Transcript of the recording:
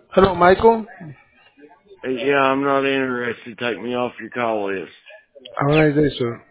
Hello, Michael. Yeah, I'm not interested. Take me off your call list. Have a nice day, sir.